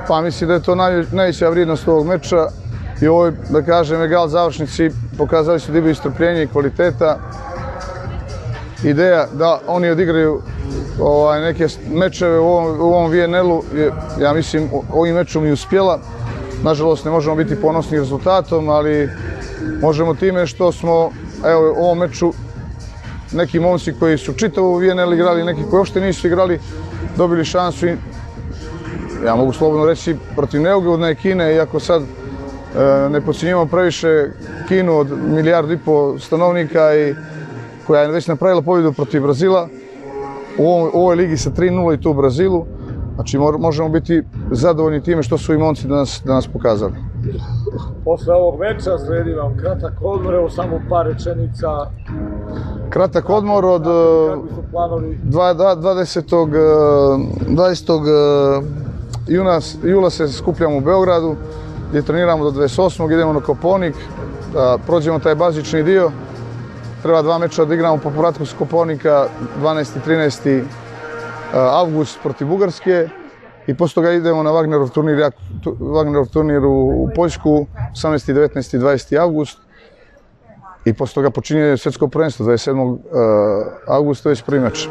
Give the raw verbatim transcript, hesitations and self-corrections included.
Pa mislim da je to naj, najveća vrijednost ovog meča i ovo je, da kažem, egal završnici, pokazali su da imaju strpljenje i kvaliteta. Ideja da oni odigraju ovaj, neke mečeve u ovom, u ovom V N L-u, ja mislim, ovim mečom i uspjela. Nažalost, ne možemo biti ponosni rezultatom, ali možemo time što smo, evo, u ovom meču neki momci koji su čitavu V N L igrali, neki koji uopšte nisu igrali, dobili šansu i, ja mogu slobodno reći, protiv neugodne Kine, iako sad e, ne podcjenjujemo previše Kinu od milijardu i po stanovnika i koja je već napravila pobjedu protiv Brazila u ovoj, u ovoj ligi sa tri nula i tu u Brazilu. Znači možemo biti zadovoljni time što su i momci danas, danas pokazali. Posle ovog meča sledi vam kratak odmor, evo samo par rečenica. Kratak odmor od dvadesetog juna, jula se skupljamo u Beogradu, gdje treniramo do dvadeset osmog idemo na Kopaonik, da prođemo taj bazični dio. Treba dva meča da igramo po povratku s Kopaonika, dvanaesti i trinaesti avgust protiv Bugarske i posle toga idemo na Wagnerov turnir, Wagnerov turnir u Poljsku, osamnaesti, devetnaesti i dvadeseti avgust i posle toga počinje svjetsko prvenstvo, dvadeset sedmog avgusta već prvi meč.